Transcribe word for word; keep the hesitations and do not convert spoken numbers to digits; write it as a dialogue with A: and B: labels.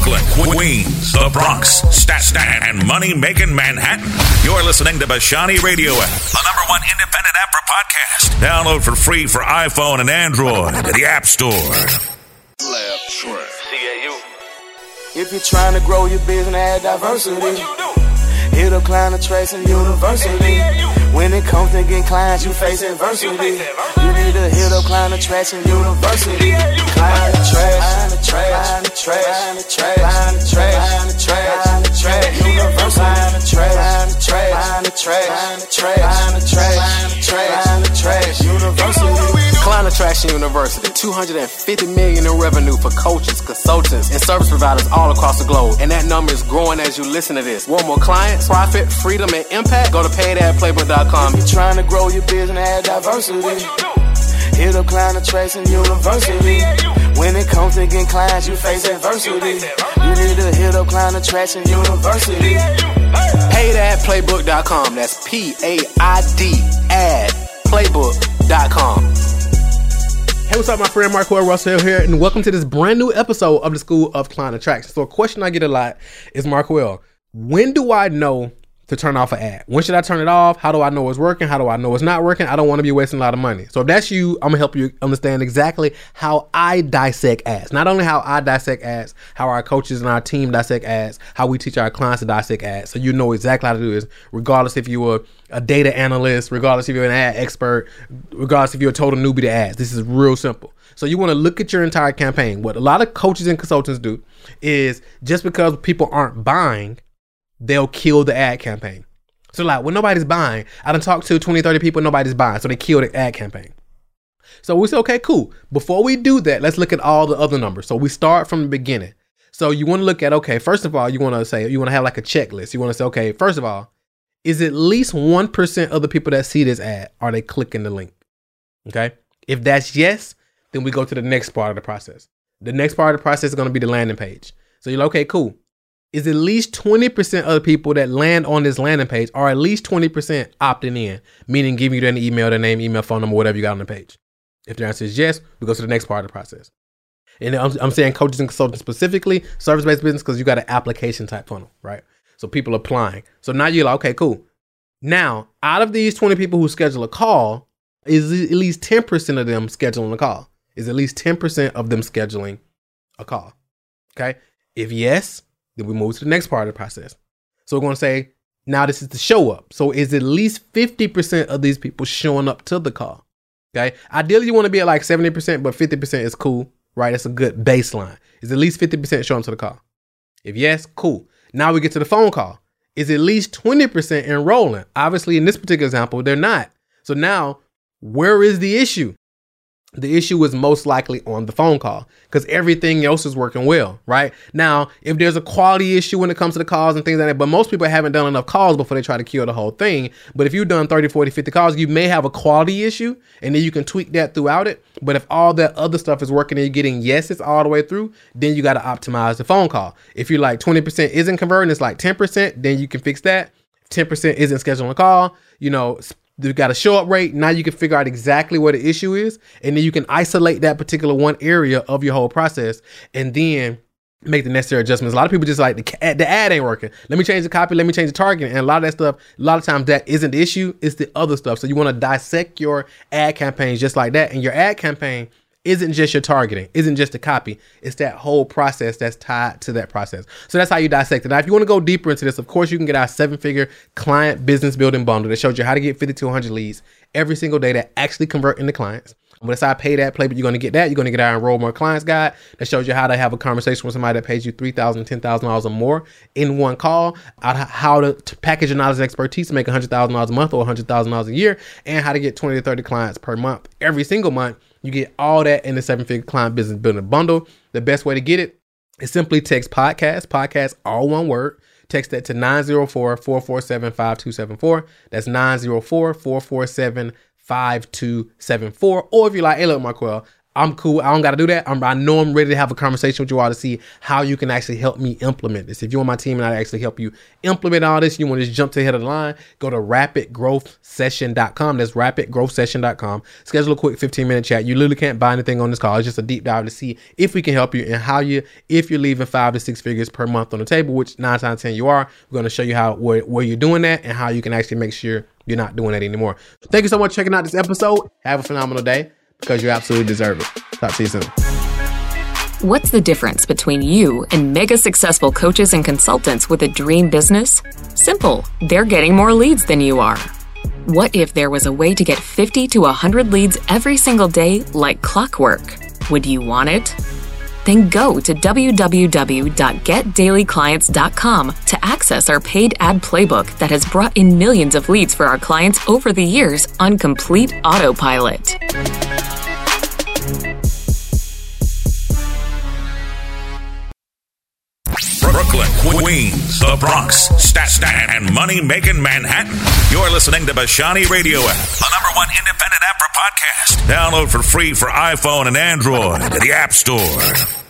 A: Brooklyn, Queens, the Bronx, Staten, and money-making Manhattan. You're listening to Bashani Radio app, the number one independent app for podcasts. Download for free for iPhone and Android at the App Store.
B: Lab track.
C: C A U.
D: If you're trying to grow your business, add diversity.
C: What you do?
D: Hit up Kleiner Trace and University. When it comes to getting clients, you face adversity. You need to hit up Kleiner Trace and University. Kleiner Trace, Kleiner Trace, Kleiner Trace, Kleiner Trace, Kleiner Trace, Kleiner Trace, University. Kleiner Trace, Kleiner Trace, Kleiner Trace, Kleiner Trace, Kleiner Trace, University.
E: Kleiner Traction University, two hundred fifty million dollars in revenue for coaches, consultants, and service providers all across the globe. And that number is growing as you listen to this. Want more clients, profit, freedom, and impact? Go to paid ad playbook dot com.
D: If you're trying to grow your business, add diversity. Hit up Kleiner Trace and University. When it comes to getting clients, you face adversity. You need to hit up Kleiner Trace and University.
E: paid ad playbook dot com. That's P A I D ad playbook dot com.
F: Hey, what's up, my friend Marquel Russell here, and welcome to this brand new episode of the School of Kleiner Traction. So a question I get a lot is, Marquel, when do I know to turn off an ad? When should I turn it off? How do I know it's working? How do I know it's not working? I don't want to be wasting a lot of money. So if that's you, I'm gonna help you understand exactly how I dissect ads. Not only how I dissect ads, how our coaches and our team dissect ads, how we teach our clients to dissect ads. So you know exactly how to do this, regardless if you were a data analyst, regardless if you're an ad expert, regardless if you're a total newbie to ads. This is real simple. So you want to look at your entire campaign. What a lot of coaches and consultants do is, just because people aren't buying, they'll kill the ad campaign. So like, when nobody's buying, I done talked to twenty, thirty people, nobody's buying. So they kill the ad campaign. So we say, okay, cool. Before we do that, let's look at all the other numbers. So we start from the beginning. So you want to look at, okay, first of all, you want to say, you want to have like a checklist. You want to say, okay, first of all, is at least one percent of the people that see this ad, are they clicking the link? Okay. If that's yes, then we go to the next part of the process. The next part of the process is going to be the landing page. So you're like, okay, cool. Is at least twenty percent of the people that land on this landing page are at least twenty percent opting in, meaning giving you their email, their name, email, phone number, whatever you got on the page. If the answer is yes, we go to the next part of the process. And I'm, I'm saying coaches and consultants specifically, service-based business, because you got an application type funnel, right? So people applying. So now you're like, okay, cool. Now, out of these twenty people who schedule a call, is at least ten percent of them scheduling a call? Is at least ten percent of them scheduling a call? Okay. If yes, then we move to the next part of the process. So we're going to say, now this is the show up. So is at least fifty percent of these people showing up to the call? Okay. Ideally, you want to be at like seventy percent, but fifty percent is cool, right? That's a good baseline. Is at least fifty percent showing up to the call? If yes, cool. Now we get to the phone call. Is at least twenty percent enrolling? Obviously, in this particular example, they're not. So now, where is the issue? The issue is most likely on the phone call, because everything else is working well, right? Now, if there's a quality issue when it comes to the calls and things like that, but most people haven't done enough calls before they try to kill the whole thing. But if you've done thirty, forty, fifty calls, you may have a quality issue, and then you can tweak that throughout it. But if all that other stuff is working and you're getting yeses all the way through, then you got to optimize the phone call. If you're like twenty percent isn't converting, it's like ten percent, then you can fix that. ten percent isn't scheduling a call, you know, you've got a show up rate. Now you can figure out exactly what the issue is. And then you can isolate that particular one area of your whole process and then make the necessary adjustments. A lot of people just like the, the ad ain't working. Let me change the copy. Let me change the target. And a lot of that stuff, a lot of times that isn't the issue. It's the other stuff. So you want to dissect your ad campaigns just like that. And your ad campaign isn't just your targeting, isn't just the copy. It's that whole process that's tied to that process. So that's how you dissect it. Now, if you want to go deeper into this, of course, you can get our seven figure client business building bundle that shows you how to get fifty to one hundred leads every single day that actually convert into clients. But it's our pay that play, but you're going to get that. You're going to get our enroll more clients guide that shows you how to have a conversation with somebody that pays you three thousand dollars, ten thousand dollars or more in one call, how to, to package your knowledge and expertise to make one hundred thousand dollars a month or one hundred thousand dollars a year, and how to get twenty to thirty clients per month every single month. You get all that in the seven figure client business building bundle. The best way to get it is simply text podcast, podcast, all one word. Text that to nine zero four, four four seven, five two seven four. That's nine zero four, four four seven, five two seven four. Or if you're like, hey, look, Marquel, I'm cool. I don't got to do that. I'm, I know I'm ready to have a conversation with you all to see how you can actually help me implement this. If you're on my team and I actually help you implement all this, you want to just jump to the head of the line, go to rapid growth session dot com. That's rapid growth session dot com. Schedule a quick fifteen minute chat. You literally can't buy anything on this call. It's just a deep dive to see if we can help you and how you, if you're leaving five to six figures per month on the table, which nine times out of ten you are, we're going to show you how, where, where you're doing that and how you can actually make sure you're not doing that anymore. Thank you so much for checking out this episode. Have a phenomenal day, because you absolutely deserve it. Talk to you soon.
C: What's the difference between you and mega successful coaches and consultants with a dream business? Simple. They're getting more leads than you are. What if there was a way to get fifty to one hundred leads every single day like clockwork? Would you want it? Then go to w w w dot get daily clients dot com to access our paid ad playbook that has brought in millions of leads for our clients over the years on complete autopilot.
A: Brooklyn, Queens, the Bronx, Staten, and money-making Manhattan. You're listening to Bashani Radio App, the number one independent app for podcasts. Download for free for iPhone and Android at the App Store.